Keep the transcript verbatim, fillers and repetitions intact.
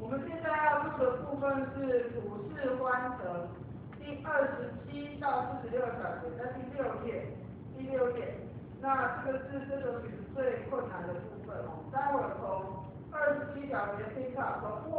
我们现在要录的部分是普世欢腾第二十七到四十六小节，在第六页，第六页。那这个是这个曲子最困难的部分哦。待会儿从二十七小节听到，从